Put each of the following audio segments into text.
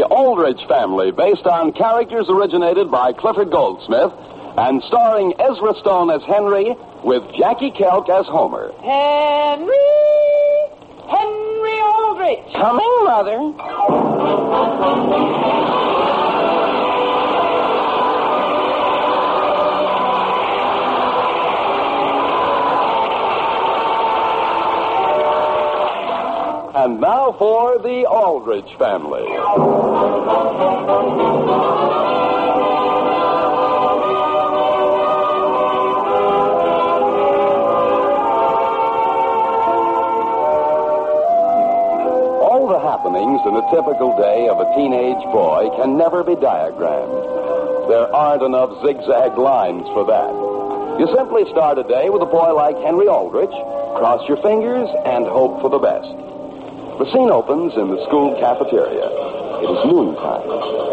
The Aldrich Family, based on characters originated by Clifford Goldsmith and starring Ezra Stone as Henry with Jackie Kelk as Homer. Henry Aldrich. Coming, Mother. And now for The Aldrich Family. All the happenings in a typical day of a teenage boy can never be diagrammed. There aren't enough zigzag lines for that. You simply start a day with a boy like Henry Aldrich, cross your fingers, and hope for the best. The scene opens in the school cafeteria. It is noontime.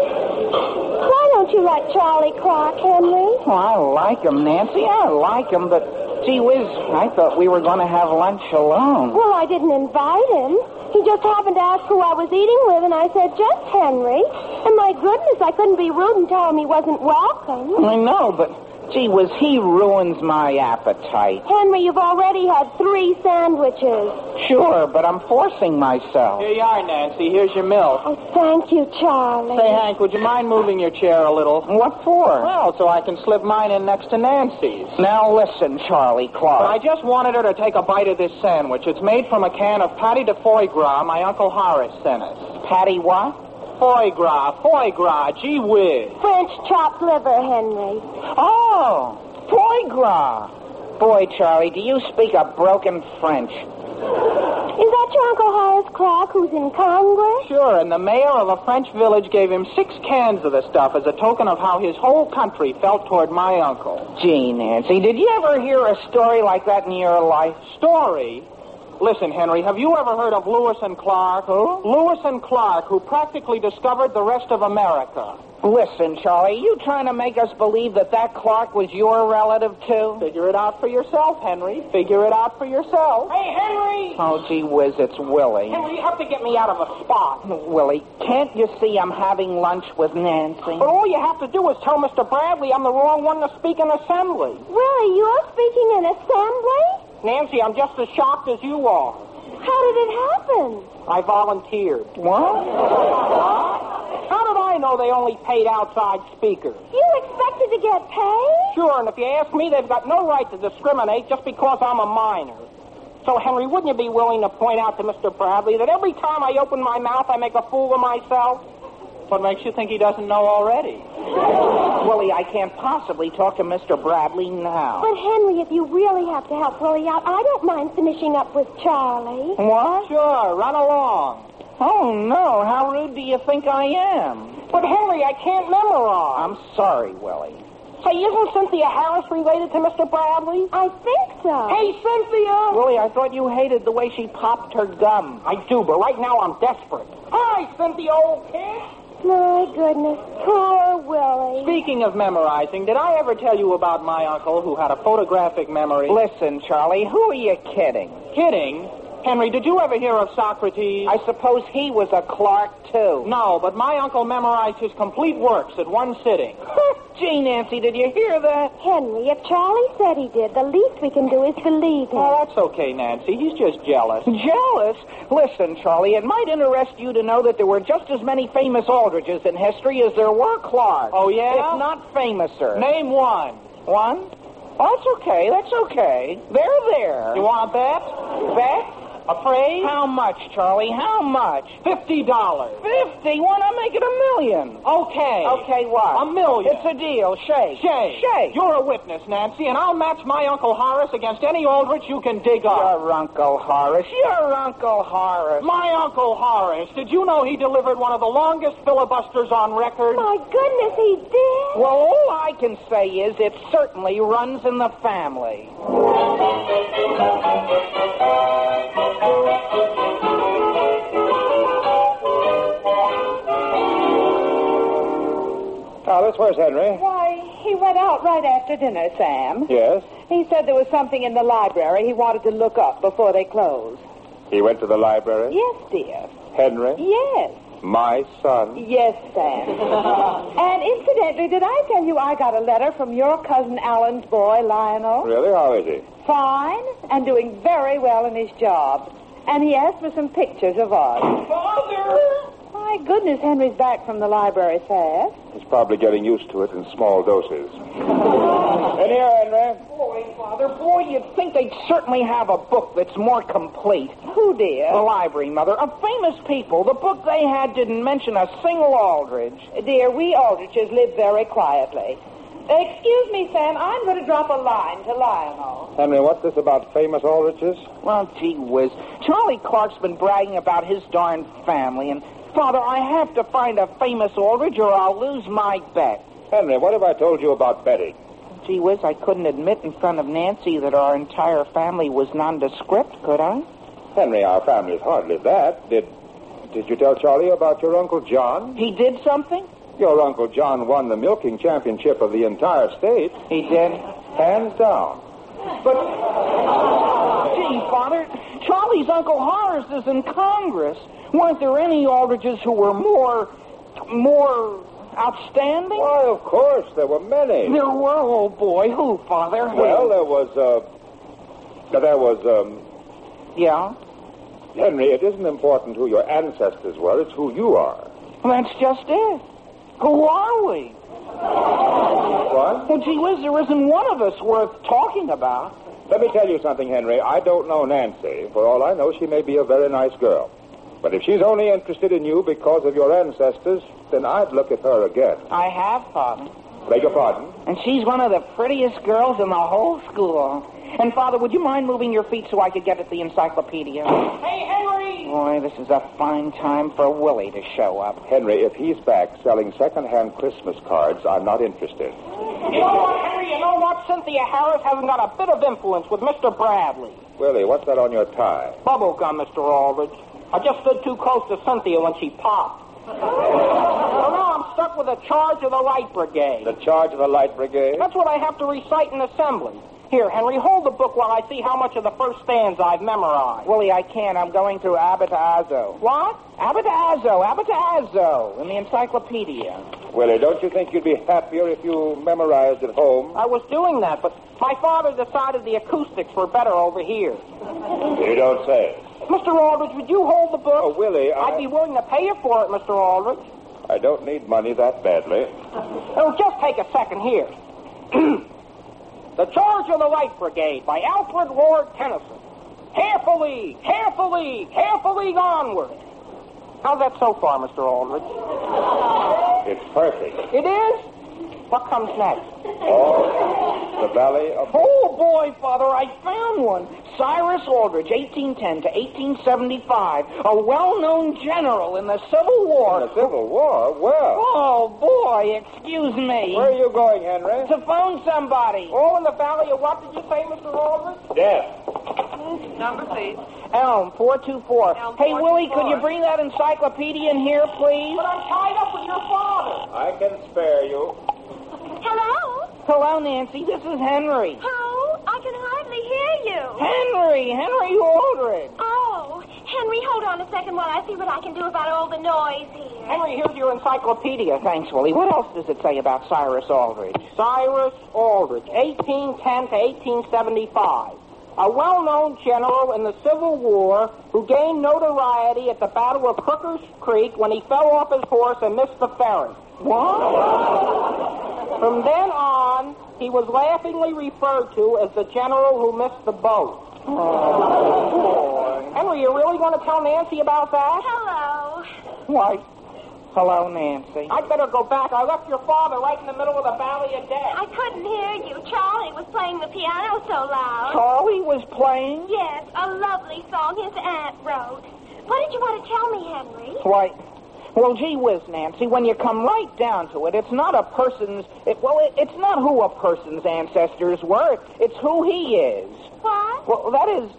Why don't you like Charlie Clark, Henry? Oh, I like him, Nancy. I like him, but gee whiz, I thought we were going to have lunch alone. Well, I didn't invite him. He just happened to ask who I was eating with, and I said, just Henry. And my goodness, I couldn't be rude and tell him he wasn't welcome. I know, but gee whiz, he ruins my appetite. Henry, you've already had 3 sandwiches. Sure, but I'm forcing myself. Here you are, Nancy. Here's your milk. Oh, thank you, Charlie. Say, Hank, would you mind moving your chair a little? What for? Well, so I can slip mine in next to Nancy's. Now listen, Charlie But Clark. I just wanted her to take a bite of this sandwich. It's made from a can of patty de foie gras my Uncle Horace sent us. Patty what? Foie gras, gee whiz. French chopped liver, Henry. Oh, foie gras. Boy, Charlie, do you speak a broken French? Is that your Uncle Horace Clark who's in Congress? Sure, and the mayor of a French village gave him 6 cans of the stuff as a token of how his whole country felt toward my uncle. Gee, Nancy, did you ever hear a story like that in your life? Story? Listen, Henry, have you ever heard of Lewis and Clark? Who? Lewis and Clark, who practically discovered the rest of America. Listen, Charlie, you trying to make us believe that Clark was your relative, too? Figure it out for yourself, Henry. Figure it out for yourself. Hey, Henry! Oh, gee whiz, it's Willie. Henry, you have to get me out of a spot. Willie, can't you see I'm having lunch with Nancy? But all you have to do is tell Mr. Bradley I'm the wrong one to speak in assembly. Really, you're speaking in assembly? Nancy, I'm just as shocked as you are. How did it happen? I volunteered. What? How did I know they only paid outside speakers? You expected to get paid? Sure, and if you ask me, they've got no right to discriminate just because I'm a minor. So, Henry, wouldn't you be willing to point out to Mr. Bradley that every time I open my mouth, I make a fool of myself? What makes you think he doesn't know already? Willie, I can't possibly talk to Mr. Bradley now. But, Henry, if you really have to help Willie out, I don't mind finishing up with Charlie. What? Sure, run along. Oh, no. How rude do you think I am? But, Henry, I can't memorize. I'm sorry, Willie. Say, isn't Cynthia Harris related to Mr. Bradley? I think so. Hey, Cynthia! Willie, I thought you hated the way she popped her gum. I do, but right now I'm desperate. Hi, Cynthia, old kid! My goodness, poor Willie. Speaking of memorizing, did I ever tell you about my uncle who had a photographic memory? Listen, Charlie, who are you kidding? Kidding? Henry, did you ever hear of Socrates? I suppose he was a Clark, too. No, but my uncle memorized his complete works at one sitting. Gee, Nancy, did you hear that? Henry, if Charlie said he did, the least we can do is believe him. Oh, that's okay, Nancy. He's just jealous. Jealous? Listen, Charlie, it might interest you to know that there were just as many famous Aldriches in history as there were Clarks. Oh, yeah? If not famouser. Name one. One? Oh, that's okay. They're there. You want a bet? Bet? Afraid? How much, Charlie? How much? $50. 50? Why not make it $1 million? Okay. Okay, what? $1 million. It's a deal. Shake. Shake. You're a witness, Nancy, and I'll match my Uncle Horace against any Aldrich you can dig up. Your Uncle Horace. My Uncle Horace. Did you know he delivered one of the longest filibusters on record? My goodness, he did. Well, all I can say is it certainly runs in the family. Alice, where's Henry? Why, he went out right after dinner, Sam. Yes? He said there was something in the library he wanted to look up before they closed. He went to the library? Yes, dear. Henry? Yes. My son? Yes, Sam. And incidentally, did I tell you I got a letter from your cousin Alan's boy, Lionel? Really? How is he? Fine, and doing very well in his job. And he asked for some pictures of us. Father! My goodness, Henry's back from the library fast. He's probably getting used to it in small doses. In here, Henry. Boy, Father, boy, you'd think they'd certainly have a book that's more complete. Who, dear? The library, Mother, of famous people. The book they had didn't mention a single Aldrich. Dear, we Aldriches live very quietly. Excuse me, Sam, I'm going to drop a line to Lionel. Henry, what's this about famous Aldriches? Well, gee whiz. Charlie Clark's been bragging about his darn family, and, Father, I have to find a famous Aldrich or I'll lose my bet. Henry, what have I told you about betting? Gee whiz, I couldn't admit in front of Nancy that our entire family was nondescript, could I? Henry, our family's hardly that. Did you tell Charlie about your Uncle John? He did something? Your Uncle John won the milking championship of the entire state. He did? Hands down. But, gee, Father, Charlie's Uncle Horace is in Congress. Weren't there any Aldriches who were more outstanding? Why, of course, there were many. There were, oh boy. Who, Father? Well, there was, Yeah? Henry, it isn't important who your ancestors were, it's who you are. Well, that's just it. Who are we? What? Well, gee whiz, there isn't one of us worth talking about. Let me tell you something, Henry. I don't know Nancy. For all I know, she may be a very nice girl. But if she's only interested in you because of your ancestors, then I'd look at her again. I have, Father. Beg your pardon? And she's one of the prettiest girls in the whole school. And, Father, would you mind moving your feet so I could get at the encyclopedia? Hey, Henry! Boy, this is a fine time for Willie to show up. Henry, if he's back selling second-hand Christmas cards, I'm not interested. You know what, Henry? You know what? Cynthia Harris hasn't got a bit of influence with Mr. Bradley. Willie, what's that on your tie? Bubble gum, Mr. Aldrich. I just stood too close to Cynthia when she popped. So now I'm stuck with the charge of the Light Brigade. The charge of the Light Brigade? That's what I have to recite in assembly. Here, Henry, hold the book while I see how much of the first stanza I've memorized. Willie, I can't. I'm going through Abatazo. What? Abatazo in the encyclopedia. Willie, don't you think you'd be happier if you memorized at home? I was doing that, but my father decided the acoustics were better over here. You don't say. Mr. Aldrich, would you hold the book? Oh, Willie, I'd be willing to pay you for it, Mr. Aldrich. I don't need money that badly. Oh, just take a second here. The Charge of the Light Brigade by Alfred Lord Tennyson. Carefully, carefully, carefully onward. How's that so far, Mr. Aldrich? It's perfect. It is? What comes next? Oh, the Valley of... Oh, boy, Father, I found one. Cyrus Aldrich, 1810 to 1875, a well-known general in the Civil War. The Civil War? Well... Oh, boy, excuse me. Where are you going, Henry? To phone somebody. All in the Valley of what did you say, Mr. Aldrich? Death. Number, please. Elm, 424. Elm, Hey, Willie, 424. could you bring that encyclopedia in here, please? But I'm tied up with your father. I can spare you. Hello? Hello, Nancy. This is Henry. Who? I can hardly hear you. Henry Aldrich. Oh, Henry, hold on a second while I see what I can do about all the noise here. Henry, here's your encyclopedia. Thanks, Willie. What else does it say about Cyrus Aldrich? Cyrus Aldrich, 1810 to 1875. A well-known general in the Civil War who gained notoriety at the Battle of Crooker's Creek when he fell off his horse and missed the ferry. What? From then on, he was laughingly referred to as the general who missed the boat. Oh, Henry, you really going to tell Nancy about that? Hello. Why, hello, Nancy. I'd better go back. I left your father right in the middle of the Valley of Death. I couldn't hear you. Charlie was playing the piano so loud. Charlie was playing? Yes, a lovely song his aunt wrote. What did you want to tell me, Henry? Why, well, gee whiz, Nancy, when you come right down to it, it's not a person's... it's not who a person's ancestors were. It's who he is. What? Well, that is...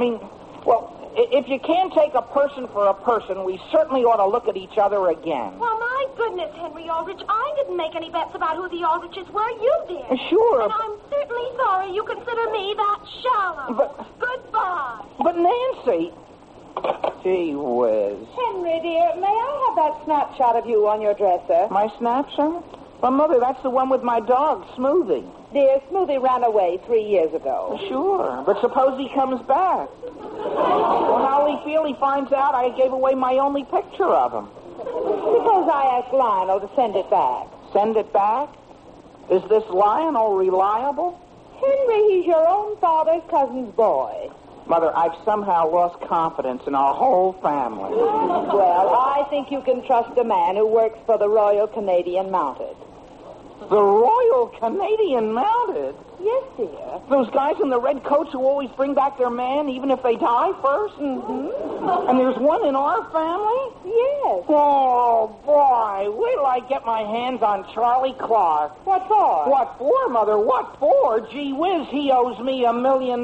if you can't take a person for a person, we certainly ought to look at each other again. Well, my goodness, Henry Aldrich, I didn't make any bets about who the Aldriches were. You did. Sure. And I'm certainly sorry you consider me that shallow. But- Goodbye. But, Nancy... Gee whiz. Henry, dear, may I have that snapshot of you on your dresser? My snapshot? Well, Mother, that's the one with my dog, Smoothie. Dear, Smoothie ran away 3 years ago. Sure, but suppose he comes back. Well, how'll he feel? He finds out I gave away my only picture of him. Suppose I ask Lionel to send it back. Send it back? Is this Lionel reliable? Henry, he's your own father's cousin's boy. Mother, I've somehow lost confidence in our whole family. Well, I think you can trust a man who works for the Royal Canadian Mounted. The Royal Canadian Mounted? Yes, dear. Those guys in the red coats who always bring back their man even if they die first? Mm-hmm. And there's one in our family? Yes. Oh, boy. Wait till I get my hands on Charlie Clark. What for? What for, Mother? What for? Gee whiz, he owes me $1 million.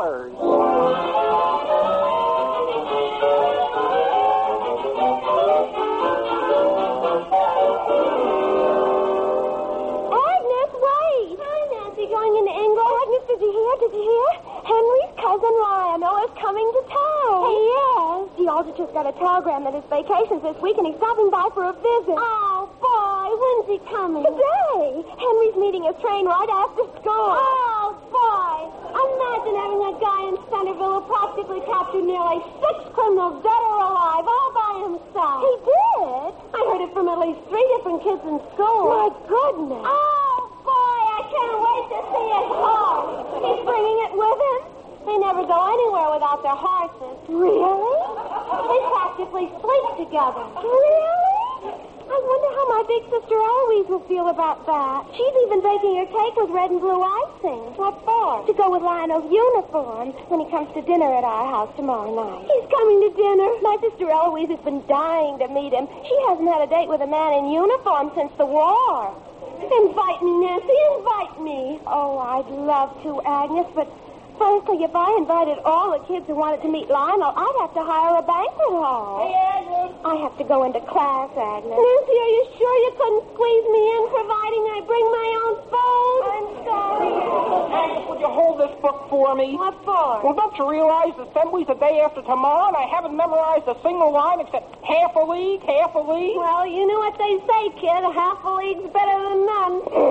Going into England? Agnes, did you hear? Did you hear? Henry's cousin Lionel is coming to town. He is? The Alder just got a telegram that his vacation's this week and he's stopping by for a visit. Oh, boy, when's he coming? Today. Henry's meeting his train right after school. Oh, boy. Imagine having a guy in Centerville who practically captured nearly 6 criminals, dead or alive, all by himself. He did? I heard it from at least 3 different kids in school. My goodness. Oh, boy, I can't wait to see his horse. He's bringing it with him? They never go anywhere without their horses. Really? They practically sleep together. Really? I wonder how my big sister Eloise will feel about that. She's even baking her cake with red and blue icing. What for? To go with Lionel's uniform when he comes to dinner at our house tomorrow night. He's coming to dinner. My sister Eloise has been dying to meet him. She hasn't had a date with a man in uniform since the war. Invite me, Nancy. Invite me. Oh, I'd love to, Agnes, but firstly, if I invited all the kids who wanted to meet Lionel, I'd have to hire a banquet hall. Hey, Agnes. I have to go into class, Agnes. Nancy, are you sure you couldn't squeeze me in, providing I bring my own phone? I'm sorry. Agnes, would you hold this book for me? What for? Well, don't you realize Assembly's the day after tomorrow, and I haven't memorized a single line except half a league, half a league? Well, you know what they say, kid. Half a league's better than none.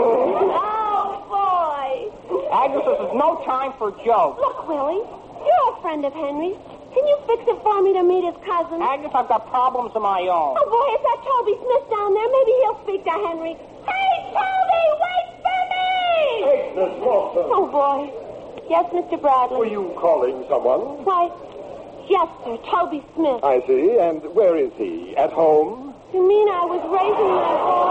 Oh, boy. Agnes, this is no time for jokes. Look, Willie, you're a friend of Henry's. Can you fix it for me to meet his cousin? Agnes, I've got problems of my own. Oh, boy, is that Toby Smith down there? Maybe he'll speak to Henry. Hey, Toby, wait for me! Agnes Lawson. Oh, boy. Yes, Mr. Bradley? Were you calling someone? Why, yes, sir, Toby Smith. I see. And where is he? At home? You mean I was raising my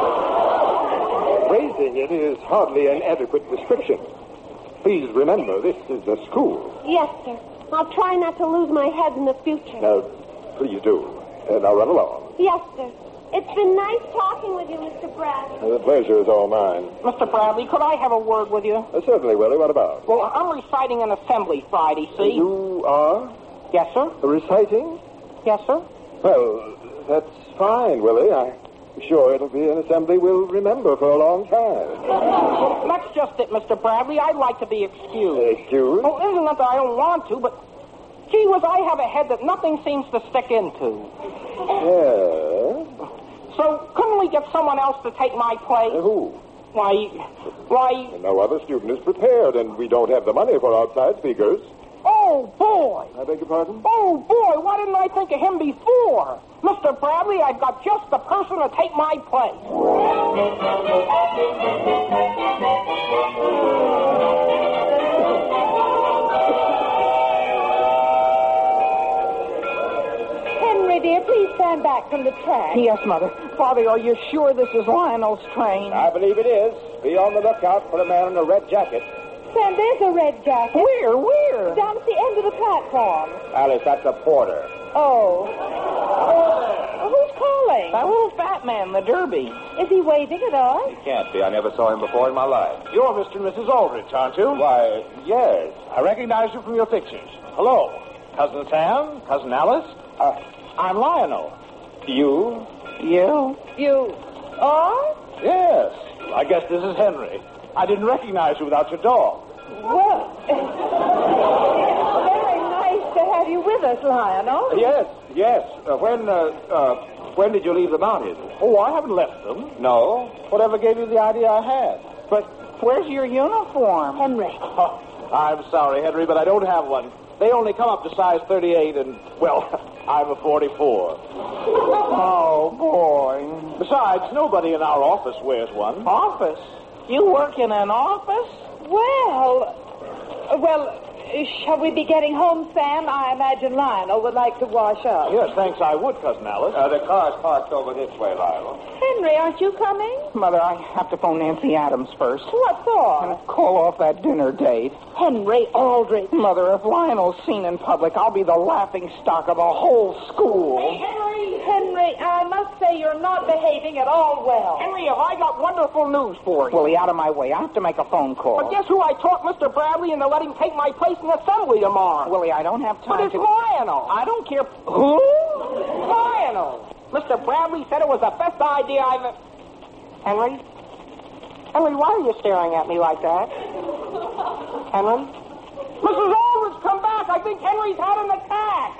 voice? Raising it is hardly an adequate description. Please remember, this is a school. Yes, sir. I'll try not to lose my head in the future. Now, please do. Now run along. Yes, sir. It's been nice talking with you, Mr. Bradley. The pleasure is all mine. Mr. Bradley, could I have a word with you? Certainly, Willie. What about? Well, I'm reciting an assembly Friday, see? You are? Yes, sir. Reciting? Yes, sir. Well, that's fine, Willie. I'm sure it'll be an assembly we'll remember for a long time. Well, that's just it, Mr. Bradley. I'd like to be excused. Excuse? Well, isn't it that I don't want to, but gee whiz, I have a head that nothing seems to stick into. Yeah. So couldn't we get someone else to take my place? Who? Why... No other student is prepared, and we don't have the money for outside speakers. Oh, boy. I beg your pardon? Oh, boy, why didn't I think of him before? Mr. Bradley, I've got just the person to take my place. Henry, dear, please stand back from the track. Yes, Mother. Father, are you sure this is Lionel's train? I believe it is. Be on the lookout for a man in a red jacket. Sam, there's a red jacket. Where? Down at the end of the platform. Alice, that's a porter. Oh. Who's calling? That little fat man, the derby. Is he waving at us? He can't be. I never saw him before in my life. You're Mr. and Mrs. Aldrich, aren't you? Why, yes. I recognize you from your pictures. Hello. Cousin Sam, Cousin Alice. I'm Lionel. You? You? You are? Yes. I guess this is Henry. I didn't recognize you without your dog. Well, very nice to have have you with us, Lionel? Yes. When did you leave the mountains? Oh, I haven't left them. No. Whatever gave you the idea I had? But where's your uniform? Henry. Oh, I'm sorry, Henry, but I don't have one. They only come up to size 38, and, well, I'm a 44. Oh, boy. Besides, nobody in our office wears one. Office? You work in an office? Well, shall we be getting home, Sam? I imagine Lionel would like to wash up. Yes, thanks, I would, Cousin Alice. The car's parked over this way, Lionel. Henry, aren't you coming? Mother, I have to phone Nancy Adams first. What for? Call off that dinner date. Henry Aldrich. Mother, if Lionel's seen in public, I'll be the laughing stock of the whole school. Henry, I must say you're not behaving at all well. Henry, have I got wonderful news for you. Willie, out of my way. I have to make a phone call. But guess who I talked Mr. Bradley into letting take my place in assembly tomorrow? Willie, I don't have time But it's to... Lionel. I don't care... Who? Lionel. Mr. Bradley said it was the best idea I've... Henry? Henry, why are you staring at me like that? Henry? Mrs. Aldrich, come back. I think Henry's had an attack.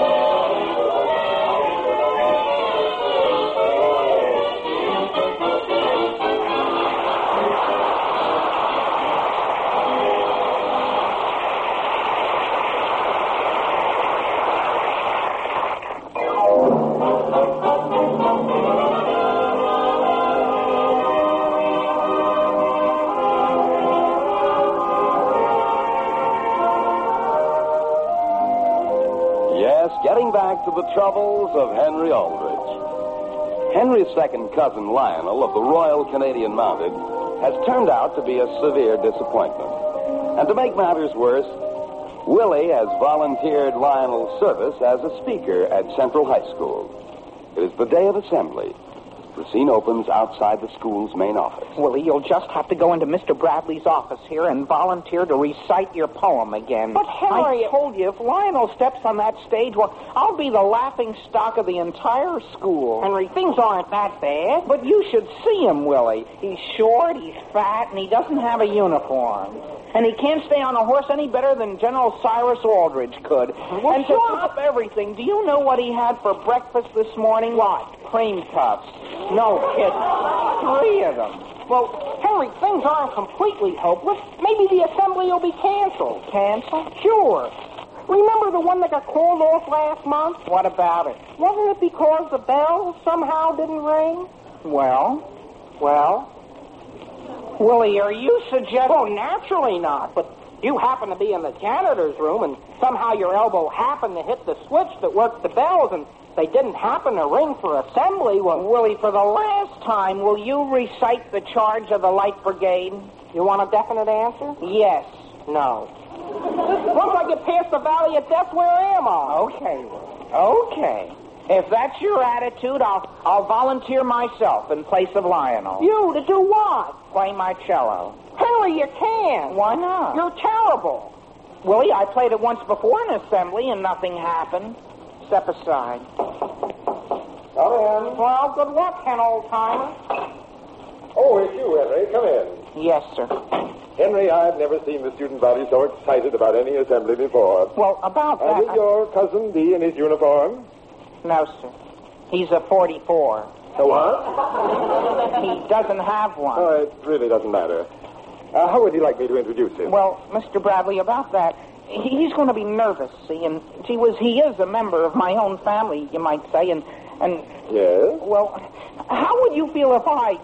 Getting back to the troubles of Henry Aldrich. Henry's second cousin, Lionel, of the Royal Canadian Mounted, has turned out to be a severe disappointment. And to make matters worse, Willie has volunteered Lionel's service as a speaker at Central High School. It is the day of assembly. The scene opens outside the school's main office. Willie, you'll just have to go into Mr. Bradley's office here and volunteer to recite your poem again. But, Henry... I told you, if Lionel steps on that stage, well, I'll be the laughing stock of the entire school. Henry, things aren't that bad. But you should see him, Willie. He's short, he's fat, and he doesn't have a uniform. And he can't stay on a horse any better than General Cyrus Aldrich could. Well, and to top everything, do you know what he had for breakfast this morning? What? Cream puffs. No kidding. 3 of them. Well, Henry, things aren't completely hopeless. Maybe the assembly will be canceled. Canceled? Sure. Remember the one that got called off last month? What about it? Wasn't it because the bell somehow didn't ring? Well? Well? Willie, are you suggesting... Oh, naturally not. But you happen to be in the janitor's room, and somehow your elbow happened to hit the switch that worked the bells, and they didn't happen to ring for assembly. Well, Willie, for the last time, will you recite the charge of the Light Brigade? You want a definite answer? Yes. No. Once I get past the Valley of Death, where am I? Okay, Willie. Okay. If that's your attitude, I'll volunteer myself in place of Lionel. You, to do what? Play my cello. Henry, you can't. Why not? You're terrible. Willie, I played it once before in assembly and nothing happened. Step aside. Come in. Well, good luck, Hen, old-timer. Oh, it's you, Henry. Come in. Yes, sir. Henry, I've never seen the student body so excited about any assembly before. Well, about that... And will your cousin be in his uniform? No, sir. He's a 44. A what? He doesn't have one. Oh, it really doesn't matter. How would you like me to introduce him? Well, Mr. Bradley, about that, he's going to be nervous, see, and he is a member of my own family, you might say, and Yes? well, how would you feel if I...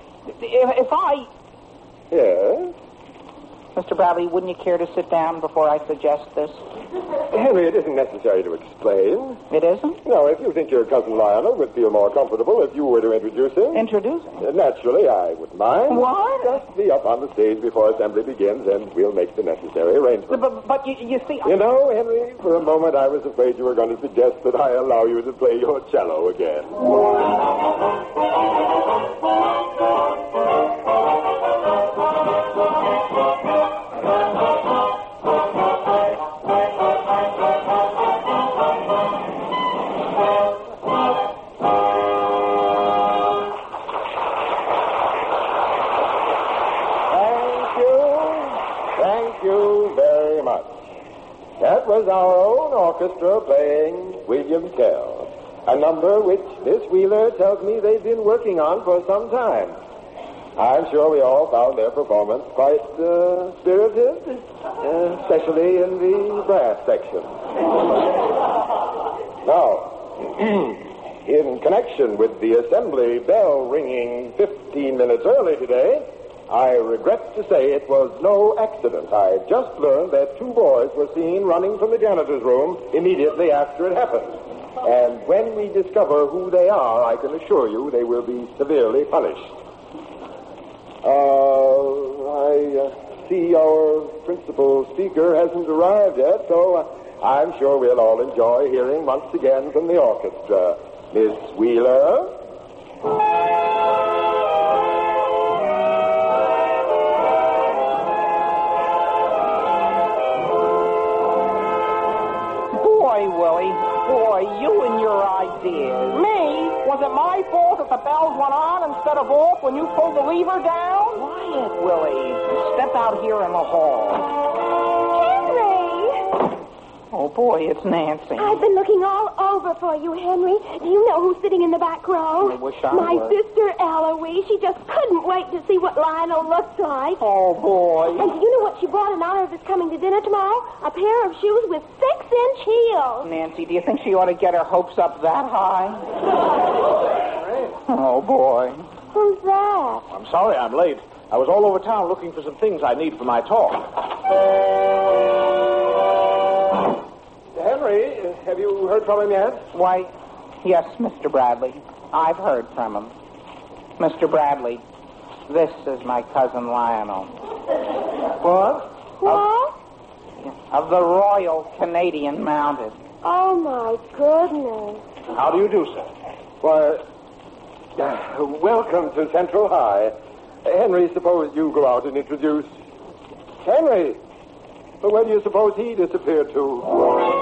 Yes? Mr. Bradley, wouldn't you care to sit down before I suggest this? Henry, it isn't necessary to explain. It isn't? No, if you think your cousin Lionel would feel more comfortable if you were to introduce him. Introduce him? Naturally, I wouldn't mind. What? Just be up on the stage before assembly begins, and we'll make the necessary arrangements. But you see... You know, Henry, for a moment I was afraid you were going to suggest that I allow you to play your cello again. was our own orchestra playing William Tell, a number which Miss Wheeler tells me they've been working on for some time. I'm sure we all found their performance quite spirited, especially in the brass section. Now, in connection with the assembly bell ringing 15 minutes early today, I regret to say it was no accident. I just learned that 2 boys were seen running from the janitor's room immediately after it happened. And when we discover who they are, I can assure you they will be severely punished. I see our principal speaker hasn't arrived yet, so I'm sure we'll all enjoy hearing once again from the orchestra. Miss Wheeler? Boy, Willie. Boy, you and your ideas. Me? Was it my fault that the bells went on instead of off when you pulled the lever down? Quiet, Willie. Step out here in the hall. Henry! Oh, boy, it's Nancy. I've been looking all over for you, Henry. Do you know who's sitting in the back row? I wish I My would. sister, Eloise. She just couldn't wait to see what Lionel looks like. Oh, boy. And do you know what she bought in honor of his coming to dinner tomorrow? A pair of shoes with 6-inch heels. Nancy, do you think she ought to get her hopes up that high? Oh, boy. Who's that? I'm sorry I'm late. I was all over town looking for some things I need for my talk. Henry, have you heard from him yet? Why, yes, Mr. Bradley. I've heard from him. Mr. Bradley, this is my cousin Lionel. What? What? Of the Royal Canadian Mounted. Oh, my goodness. How do you do, sir? Why, welcome to Central High. Henry, suppose you go out and introduce... Henry! But where do you suppose he disappeared to?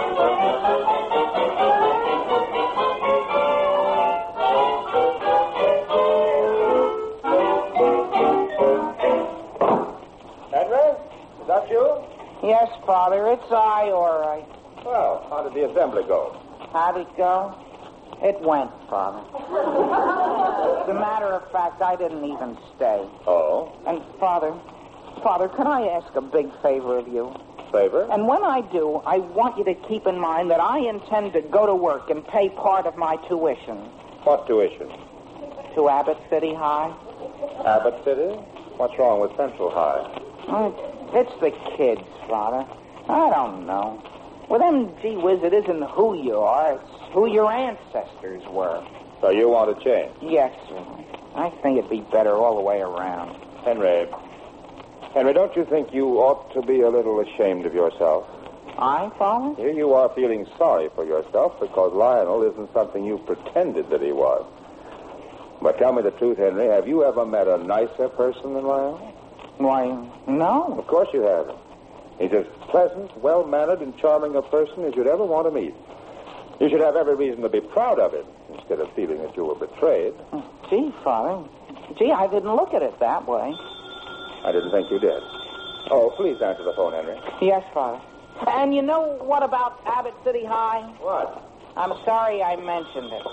Henry? Is that you? Yes, Father, it's I, all right. Well, how did the assembly go? How'd it go? It went, Father. As a matter of fact, I didn't even stay. Oh? And, Father, can I ask a big favor of you? Favor? And when I do, I want you to keep in mind that I intend to go to work and pay part of my tuition. What tuition? To Abbott City High. Abbott City? What's wrong with Central High? It's the kids, Father. I don't know. With them, gee whiz, it isn't who you are, it's who your ancestors were. So you want to change? Yes, sir. I think it'd be better all the way around. Henry, don't you think you ought to be a little ashamed of yourself? I, Father? Here you are feeling sorry for yourself because Lionel isn't something you pretended that he was. But tell me the truth, Henry, have you ever met a nicer person than Lionel? Why, no. Of course you haven't. He's as pleasant, well-mannered, and charming a person as you'd ever want to meet. You should have every reason to be proud of it instead of feeling that you were betrayed. Gee, Father. Gee, I didn't look at it that way. I didn't think you did. Oh, please answer the phone, Henry. Yes, Father. And you know what about Abbott City High? What? I'm sorry I mentioned it.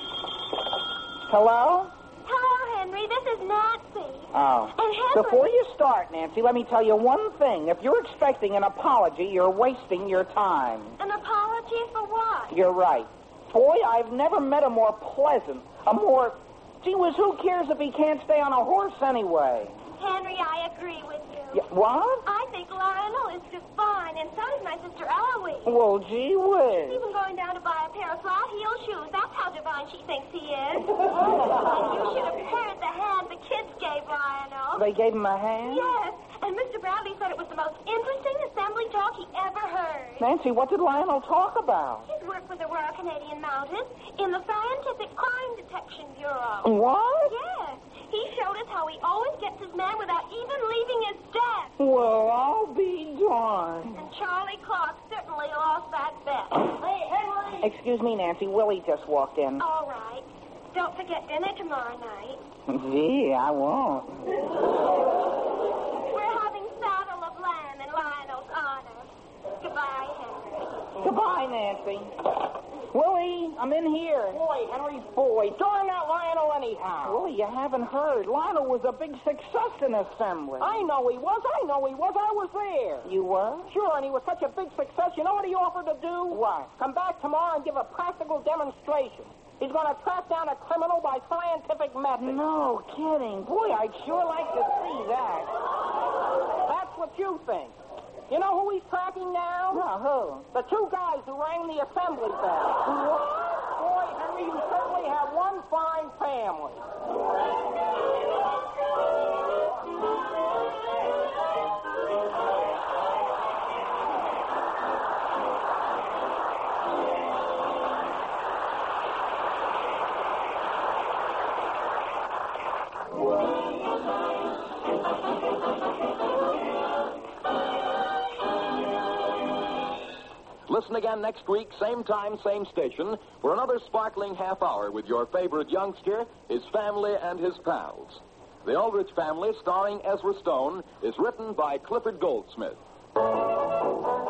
Hello? Hello, Henry. This is Nancy. Oh. And Henry... Before you start, Nancy, let me tell you one thing. If you're expecting an apology, you're wasting your time. An apology for what? You're right. Boy, I've never met a more pleasant, a more... Gee whiz, who cares if he can't stay on a horse anyway? Henry, I agree with you. Yeah, what? I think Lionel is just fine, and so is my sister Eloise. Well, gee She's whiz. even going down to buy a pair of flat-heel shoes. That's how divine she thinks he is. And you should have heard the hand the kids gave Lionel. They gave him a hand? Yes, and Mr. Bradley said it was the most interesting assembly talk he ever heard. Nancy, what did Lionel talk about? His work with the Royal Canadian Mounted in the Scientific Crime Detection Bureau. What? Yes. He showed us how he always gets his man without even leaving his desk. Well, I'll be darned. And Charlie Clark certainly lost that bet. Hey, Henry! Excuse me, Nancy. Willie just walked in. All right. Don't forget dinner tomorrow night. Gee, I won't. We're having saddle of lamb in Lionel's honor. Goodbye, Henry. Goodbye, Nancy. Willie, I'm in here. Boy, Henry, boy. Darn that Lionel anyhow. Willie, you haven't heard. Lionel was a big success in assembly. I know he was. I was there. You were? Sure, and he was such a big success. You know what he offered to do? What? Come back tomorrow and give a practical demonstration. He's going to track down a criminal by scientific methods. No kidding. Boy, I'd sure like to see that. That's what you think. You know who he's tracking now? No, who? The two guys who rang the assembly bell. What? Boy, Henry, you certainly have one fine family. Listen again next week, same time, same station, for another sparkling half hour with your favorite youngster, his family, and his pals. The Aldrich Family, starring Ezra Stone, is written by Clifford Goldsmith.